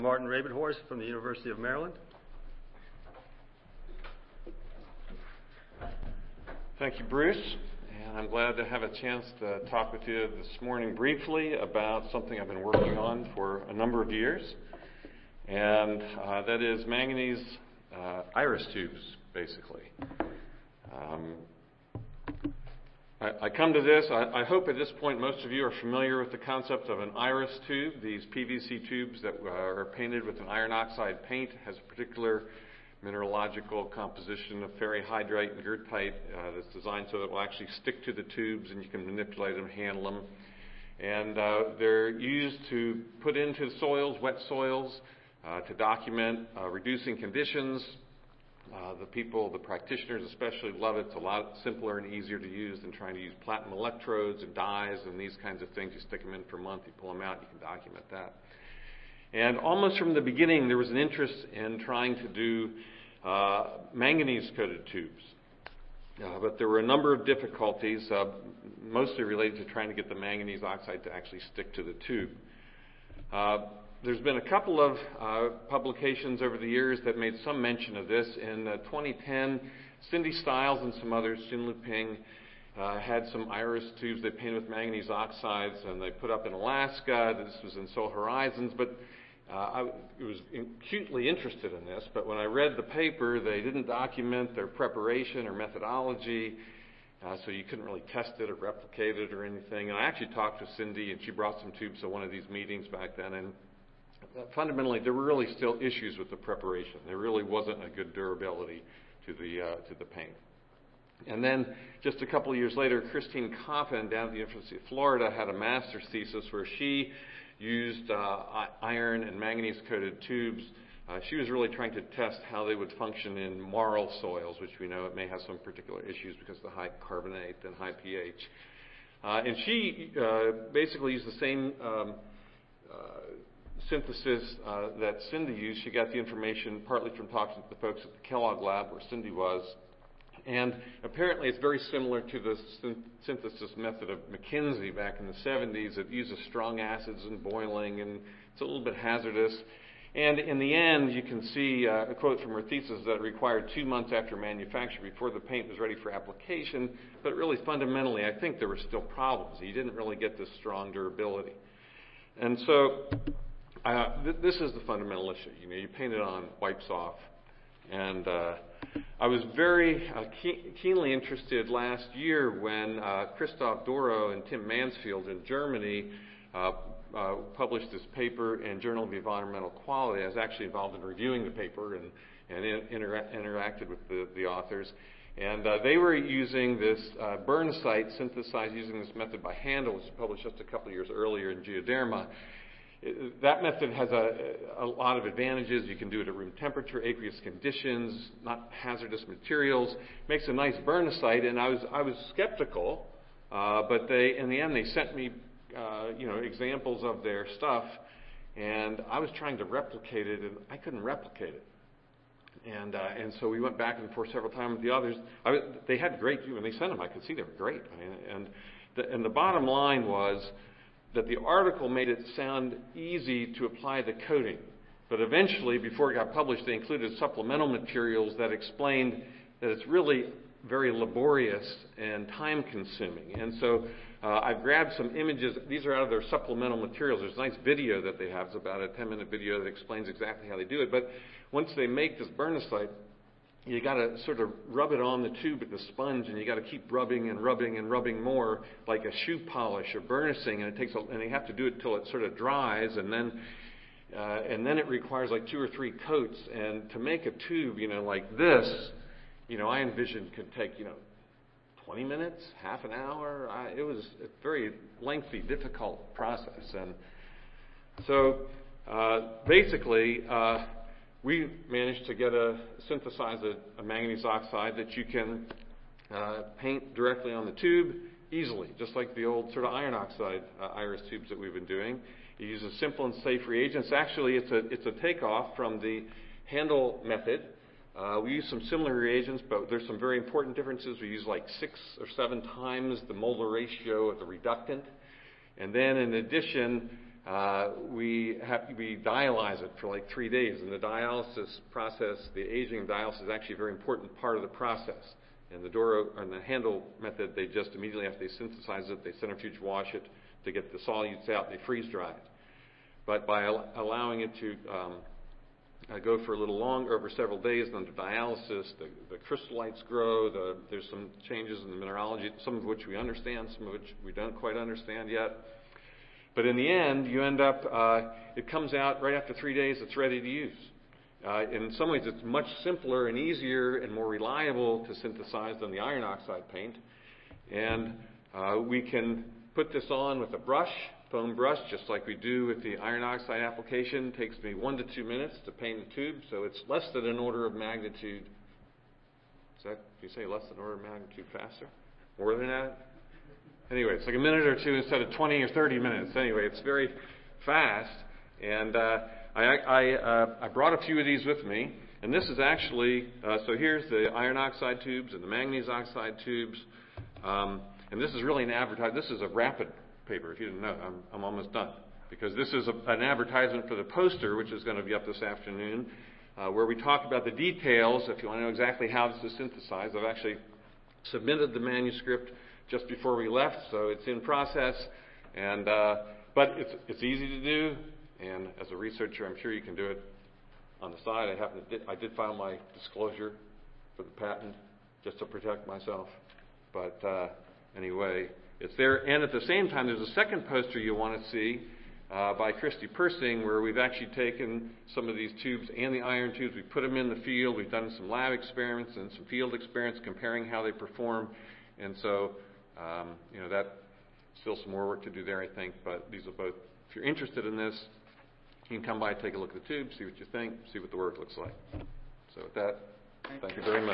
Martin Rabenhorst from the University of Maryland. Thank you, Bruce. And I'm glad to have a chance to talk with you this morning briefly about something I've been working on for a number of years. And that is manganese iris tubes, basically. I come to this, I hope at this point most of you are familiar with the concept of an iris tube. These PVC tubes that are painted with an iron oxide paint has a particular mineralogical composition of ferrihydrite and goethite that's designed so that it will actually stick to the tubes and you can manipulate them, handle them. And they're used to put into soils, wet soils, to document reducing conditions. The practitioners especially love it. It's a lot simpler and easier to use than trying to use platinum electrodes and dyes and these kinds of things. You stick them in for a month, you pull them out, you can document that. And almost from the beginning, there was an interest in trying to do manganese-coated tubes. But there were a number of difficulties, mostly related to trying to get the manganese oxide to actually stick to the tube. There's been a couple of publications over the years that made some mention of this. In 2010, Cindy Stiles and some others, Xin Luping, had some iris tubes they painted with manganese oxides and they put up in Alaska. This was in Solar Horizons, but I was acutely interested in this. But when I read the paper, they didn't document their preparation or methodology, so you couldn't really test it or replicate it or anything. And I actually talked to Cindy, and she brought some tubes to one of these meetings back then, and fundamentally, there were really still issues with the preparation. There really wasn't a good durability to the paint. And then, just a couple of years later, Christine Coffin down at the University of Florida had a master's thesis where she used iron and manganese-coated tubes. She was really trying to test how they would function in marl soils, which we know it may have some particular issues because of the high carbonate and high pH. And she basically used the same synthesis that Cindy used. She got the information partly from talking to the folks at the Kellogg lab where Cindy was. And apparently it's very similar to the synthesis method of McKinsey back in the 70s. It uses strong acids and boiling, and it's a little bit hazardous. And in the end, you can see a quote from her thesis that it required 2 months after manufacture before the paint was ready for application. But really, fundamentally, I think there were still problems. You didn't really get this strong durability. And so this is the fundamental issue. You paint it on, wipes off. And I was very keenly interested last year when Christoph Doro and Tim Mansfield in Germany published this paper in Journal of Environmental Quality. I was actually involved in reviewing the paper and interacted with the authors. And they were using this Bernstein synthesized using this method by hand. It was published just a couple of years earlier in Geoderma. That method has a lot of advantages. You can do it at room temperature, aqueous conditions, not hazardous materials. Makes a nice Bernstein, and I was skeptical, but in the end they sent me examples of their stuff, and I was trying to replicate it, and I couldn't replicate it. And so we went back and forth several times with the others. They had great, when they sent them, I could see they were great. And the bottom line was that the article made it sound easy to apply the coating. But eventually, before it got published, they included supplemental materials that explained that it's really very laborious and time-consuming. And so I've grabbed some images. These are out of their supplemental materials. There's a nice video that they have. It's about a 10-minute video that explains exactly how they do it. But once they make this Bernstein, you got to sort of rub it on the tube with the sponge, and you got to keep rubbing and rubbing and rubbing more, like a shoe polish or burnishing, and you have to do it till it sort of dries, and then it requires like 2 or 3 coats. And to make a tube, like this, I envisioned could take 20 minutes, half an hour. It was a very lengthy, difficult process, and so basically. We managed to synthesize a manganese oxide that you can paint directly on the tube easily, just like the old sort of iron oxide iris tubes that we've been doing. It uses simple and safe reagents. Actually, it's a takeoff from the Handel method. We use some similar reagents, but there's some very important differences. We use like 6 or 7 times the molar ratio of the reductant. And then in addition, we dialyze it for like 3 days. And the dialysis process, the aging dialysis, is actually a very important part of the process. In the Doro and the handle method, they just immediately after they synthesize it, they centrifuge wash it to get the solutes out, they freeze dry it. But by allowing it to go for a little longer, over several days, under dialysis, the crystallites grow, there's some changes in the mineralogy, some of which we understand, some of which we don't quite understand yet. But in the end, you end up, it comes out right after 3 days, it's ready to use. In some ways, it's much simpler and easier and more reliable to synthesize than the iron oxide paint. And we can put this on with a brush, foam brush, just like we do with the iron oxide application. It takes me 1 to 2 minutes to paint the tube, so it's less than an order of magnitude. Do you say less than an order of magnitude faster? More than that? Anyway, it's like a minute or two instead of 20 or 30 minutes. Anyway, it's very fast. And I brought a few of these with me. And this is actually, so here's the iron oxide tubes and the manganese oxide tubes. And this is really an advertisement. This is a rapid paper, if you didn't know. I'm almost done. Because this is an advertisement for the poster, which is going to be up this afternoon, where we talk about the details. If you want to know exactly how this is synthesized, I've actually submitted the manuscript just before we left, so it's in process. And but it's easy to do, and as a researcher, I'm sure you can do it on the side. I did file my disclosure for the patent just to protect myself. But anyway, it's there. And at the same time, there's a second poster you want to see by Christy Persing, where we've actually taken some of these tubes and the iron tubes, we put them in the field, we've done some lab experiments and some field experiments comparing how they perform. And so, that's still some more work to do there, I think. But these are both, if you're interested in this, you can come by, take a look at the tube, see what you think, see what the work looks like. So with that, thank you very much.